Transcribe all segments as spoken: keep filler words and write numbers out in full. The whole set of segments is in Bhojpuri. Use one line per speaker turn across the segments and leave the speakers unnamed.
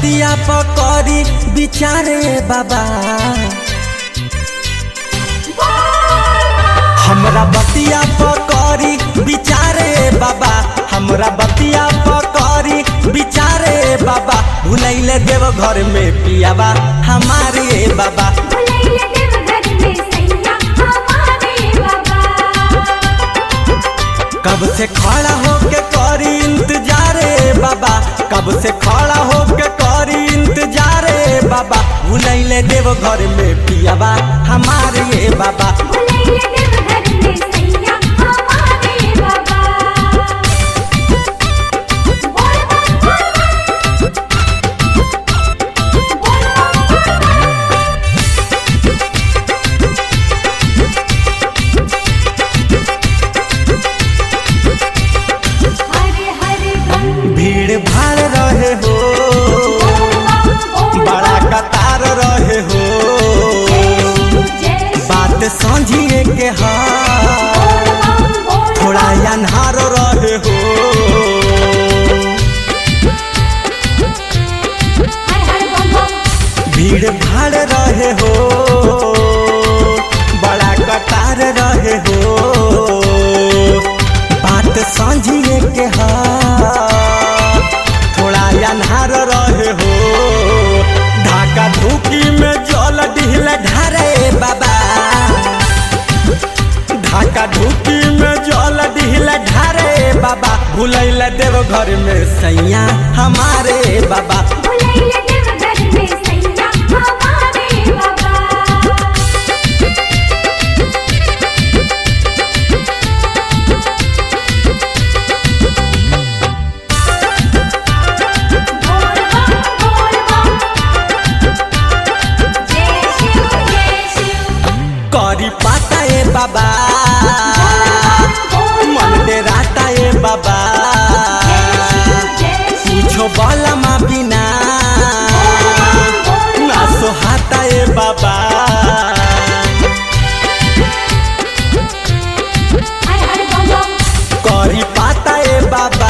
बतिया पकड़ी बिचारे बाबा, हमरा बतिया पकड़ी बिचारे बाबा, हमरा बतिया पकड़ी बिचारे बाबा। भुलैले देव घर में पियाबा हमारे बाबा,
भुलैले देव घर में सैया हमारे बाबा।
कब से खड़ा होके करी इंतजारे बाबा, कब से खड़ा होके करी इंतजारे बाबा। भुलैले देव घर में पियाबा हमारे बाबा,
भुलैले देव घर में सैया हमारे बाबा। बोल बम बोल बम, बोल बम बोल बम। हरे हरे बम
भीड़ भाड़ रहे हो, बड़ा कतार रहे हो। बात समझिए के हाँ थोड़ा अन्हार रहे हो। भीड़ भाड़ रहे हो, बड़ा कतार रहे हो। बात समझिए के हाँ थोड़ा अन्हार रहे हो। ढाका धूकी में जल डिहल ढारे बाबा, ढाका धूकी में जल डिहल ढारे बाबा। भुलैले देव घर में सैया हमारे बाबा,
भुलैले देव घर में सैया हमारे बाबा। बोल बम बोल बम, जय शिव जय शिव।
करी पाता ए बाबा, मन डेराता ए बाबा। पूछो बाला माँ बिना ना सोहाता ए बाबा। करी पाता ए बाबा,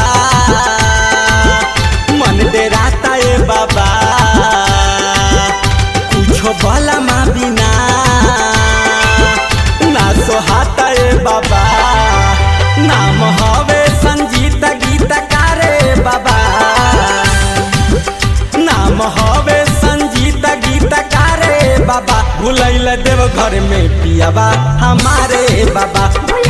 मन डेराता ए बाबा। पूछो बाला माँ बिना ना सोहाता ए बाबा। नाम हवे संगीत गीतकारे बाबा, नाम हवे संगीत गीतकारे बाबा। भुलैले देव घर में पियाबा हमारे बाबा,